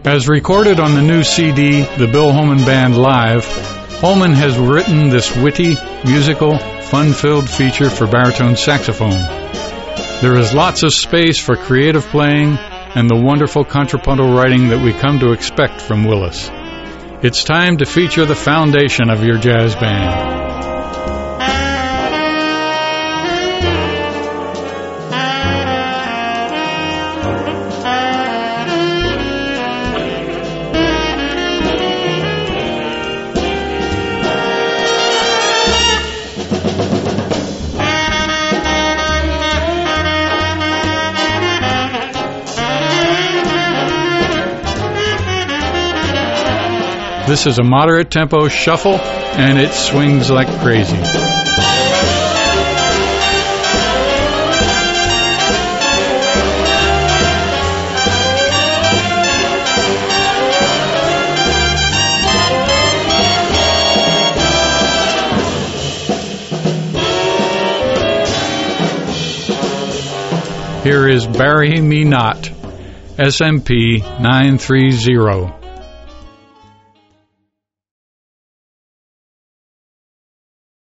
As recorded on the new CD, The Bill Holman Band Live, Holman has written this witty, musical, fun-filled feature for baritone saxophone. There is lots of space for creative playing and the wonderful contrapuntal writing that we come to expect from Willis. It's time to feature the foundation of your jazz band. This is a moderate tempo shuffle, and it swings like crazy. Here is Bury Me Not, SMP 930.